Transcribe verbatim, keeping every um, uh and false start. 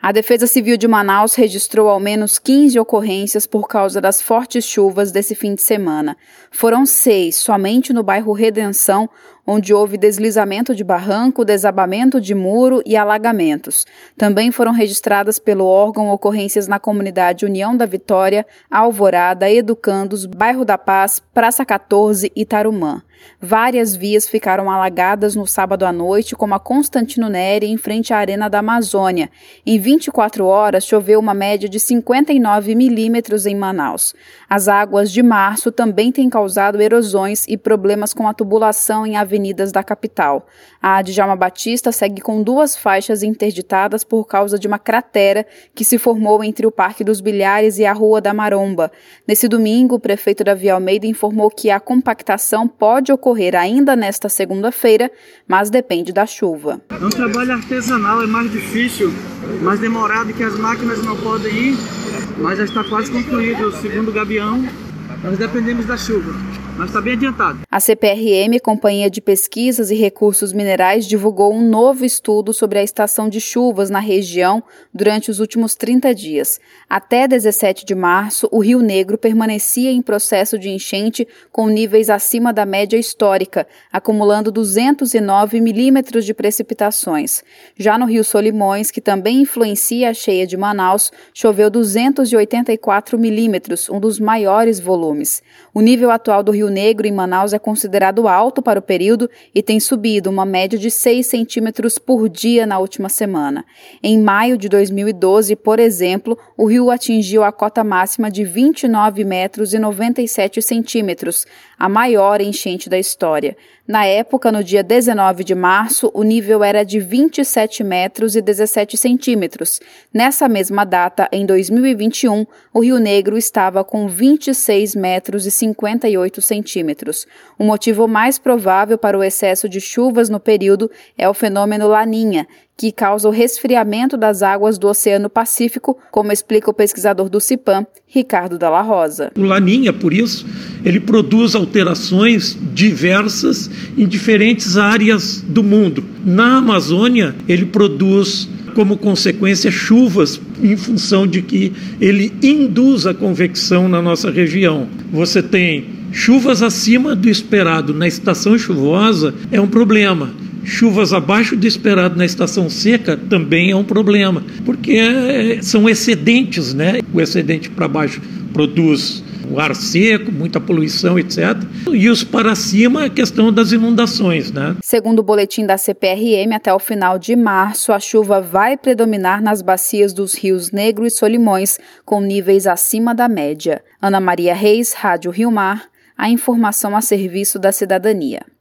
A Defesa Civil de Manaus registrou ao menos quinze ocorrências por causa das fortes chuvas desse fim de semana. Foram seis somente no bairro Redenção, onde houve deslizamento de barranco, desabamento de muro e alagamentos. Também foram registradas pelo órgão ocorrências na comunidade União da Vitória, Alvorada, Educandos, Bairro da Paz, Praça quatorze e Tarumã. Várias vias ficaram alagadas no sábado à noite, como a Constantino Neri, em frente à Arena da Amazônia. Em vinte e quatro horas, choveu uma média de cinquenta e nove milímetros em Manaus. As águas de março também têm causado erosões e problemas com a tubulação em avenidas da capital. A Djalma Batista segue com duas faixas interditadas por causa de uma cratera que se formou entre o Parque dos Bilhares e a Rua da Maromba. Nesse domingo, o prefeito Davi Almeida informou que a compactação pode ocorrer ainda nesta segunda-feira, mas depende da chuva. É um trabalho artesanal, é mais difícil, mais demorado, que as máquinas não podem ir, mas já está quase concluído, segundo o Gabião. Nós dependemos da chuva, mas está bem adiantado. A C P R M, Companhia de Pesquisas e Recursos Minerais, divulgou um novo estudo sobre a estação de chuvas na região durante os últimos trinta dias. Até dezessete de março, o Rio Negro permanecia em processo de enchente com níveis acima da média histórica, acumulando duzentos e nove milímetros de precipitações. Já no Rio Solimões, que também influencia a cheia de Manaus, choveu duzentos e oitenta e quatro milímetros, um dos maiores volumes. O nível atual do Rio Negro em Manaus é considerado alto para o período e tem subido uma média de seis centímetros por dia na última semana. Em maio de dois mil e doze, por exemplo, o rio atingiu a cota máxima de vinte e nove metros e noventa e sete centímetros, a maior enchente da história. Na época, no dia dezenove de março, o nível era de vinte e sete metros e dezessete centímetros. Nessa mesma data, em dois mil e vinte e um, o Rio Negro estava com vinte e seis metros e cinquenta e oito centímetros. O motivo mais provável para o excesso de chuvas no período é o fenômeno Laninha, que causa o resfriamento das águas do Oceano Pacífico, como explica o pesquisador do CIPAM, Ricardo Dalla Rosa. O Laninha, por isso, ele produz alterações diversas em diferentes áreas do mundo. Na Amazônia, ele produz, como consequência, chuvas em função de que ele induz a convecção na nossa região. Você tem chuvas acima do esperado na estação chuvosa, é um problema. Chuvas abaixo do esperado na estação seca também é um problema, porque são excedentes, né? O excedente para baixo produz o ar seco, muita poluição, etcétera. E os para cima, a questão das inundações, né? Segundo o boletim da C P R M, até o final de março, a chuva vai predominar nas bacias dos rios Negro e Solimões, com níveis acima da média. Ana Maria Reis, Rádio Rio Mar, a informação a serviço da cidadania.